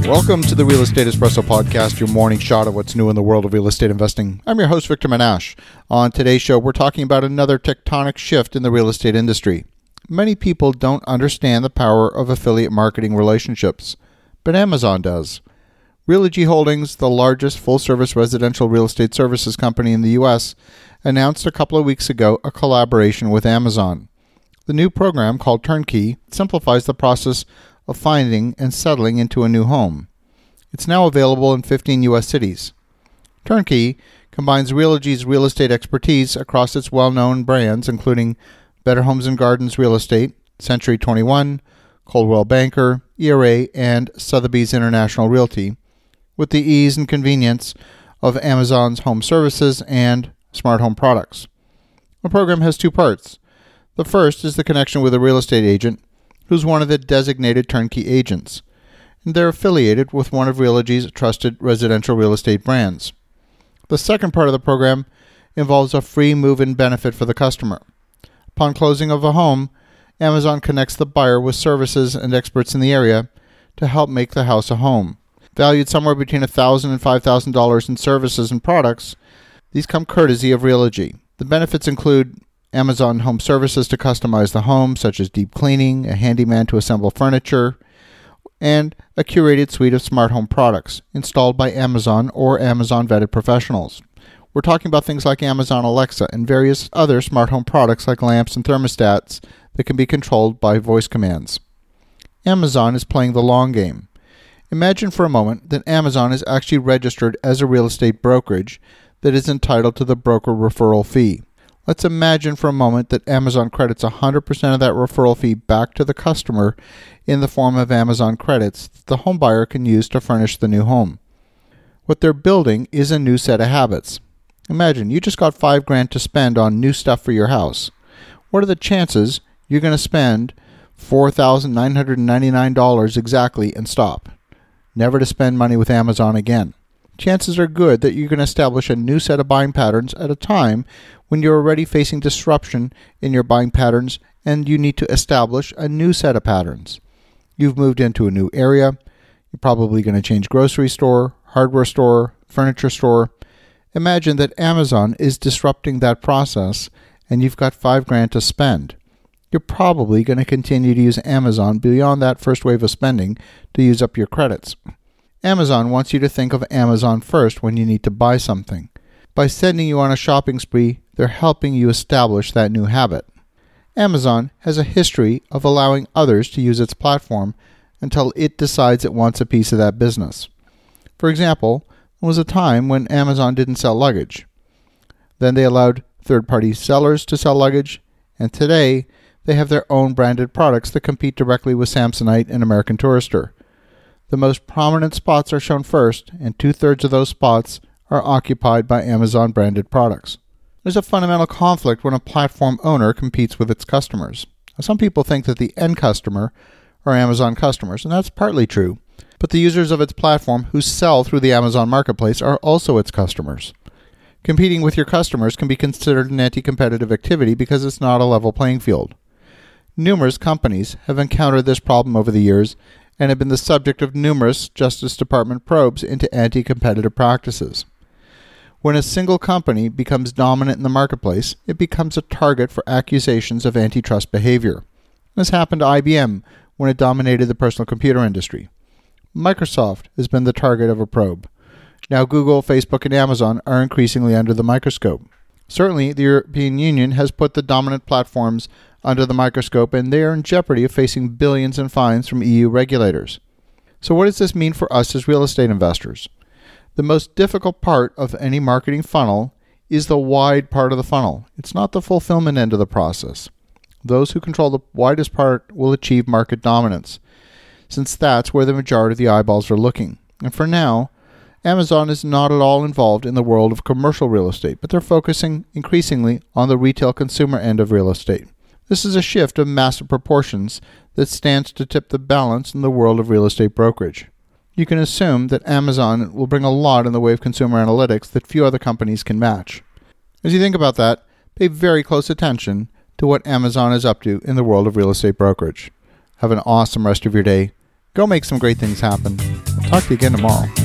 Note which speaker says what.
Speaker 1: Welcome to the Real Estate Espresso Podcast, your morning shot of what's new in the world of real estate investing. I'm your host, Victor Menashe. On today's show, we're talking about another tectonic shift in the real estate industry. Many people don't understand the power of affiliate marketing relationships, but Amazon does. Realogy Holdings, the largest full-service residential real estate services company in the U.S., announced a couple of weeks ago a collaboration with Amazon. The new program, called Turnkey, simplifies the process of finding and settling into a new home. It's now available in 15 U.S. cities. Turnkey combines Realogy's real estate expertise across its well-known brands, including Better Homes and Gardens Real Estate, Century 21, Coldwell Banker, ERA, and Sotheby's International Realty, with the ease and convenience of Amazon's home services and smart home products. The program has two parts. The first is the connection with a real estate agent who's one of the designated turnkey agents, and they're affiliated with one of Realogy's trusted residential real estate brands. The second part of the program involves a free move-in benefit for the customer. Upon closing of a home, Amazon connects the buyer with services and experts in the area to help make the house a home. Valued somewhere between $1,000 and $5,000 in services and products, these come courtesy of Realogy. The benefits include Amazon Home Services to customize the home, such as deep cleaning, a handyman to assemble furniture, and a curated suite of smart home products installed by Amazon or Amazon-vetted professionals. We're talking about things like Amazon Alexa and various other smart home products like lamps and thermostats that can be controlled by voice commands. Amazon is playing the long game. Imagine for a moment that Amazon is actually registered as a real estate brokerage that is entitled to the broker referral fee. Let's imagine for a moment that Amazon credits 100% of that referral fee back to the customer in the form of Amazon credits that the home buyer can use to furnish the new home. What they're building is a new set of habits. Imagine you just got $5,000 to spend on new stuff for your house. What are the chances you're going to spend $4,999 exactly and stop? Never to spend money with Amazon again. Chances are good that you can establish a new set of buying patterns at a time when you're already facing disruption in your buying patterns and you need to establish a new set of patterns. You've moved into a new area. You're probably going to change grocery store, hardware store, furniture store. Imagine that Amazon is disrupting that process and you've got $5,000 to spend. You're probably going to continue to use Amazon beyond that first wave of spending to use up your credits. Amazon wants you to think of Amazon first when you need to buy something. By sending you on a shopping spree, they're helping you establish that new habit. Amazon has a history of allowing others to use its platform until it decides it wants a piece of that business. For example, there was a time when Amazon didn't sell luggage. Then they allowed third-party sellers to sell luggage, and today they have their own branded products that compete directly with Samsonite and American Tourister. The most prominent spots are shown first, and 2/3 of those spots are occupied by Amazon-branded products. There's a fundamental conflict when a platform owner competes with its customers. Some people think that the end customer are Amazon customers, and that's partly true, but the users of its platform who sell through the Amazon marketplace are also its customers. Competing with your customers can be considered an anti-competitive activity because it's not a level playing field. Numerous companies have encountered this problem over the years and have been the subject of numerous Justice Department probes into anti-competitive practices. When a single company becomes dominant in the marketplace, it becomes a target for accusations of antitrust behavior. This happened to IBM when it dominated the personal computer industry. Microsoft has been the target of a probe. Now Google, Facebook, and Amazon are increasingly under the microscope. Certainly, the European Union has put the dominant platforms under the microscope, and they are in jeopardy of facing billions in fines from EU regulators. So what does this mean for us as real estate investors? The most difficult part of any marketing funnel is the wide part of the funnel. It's not the fulfillment end of the process. Those who control the widest part will achieve market dominance, since that's where the majority of the eyeballs are looking. And for now, Amazon is not at all involved in the world of commercial real estate, but they're focusing increasingly on the retail consumer end of real estate. This is a shift of massive proportions that stands to tip the balance in the world of real estate brokerage. You can assume that Amazon will bring a lot in the way of consumer analytics that few other companies can match. As you think about that, pay very close attention to what Amazon is up to in the world of real estate brokerage. Have an awesome rest of your day. Go make some great things happen. I'll talk talk to you again tomorrow.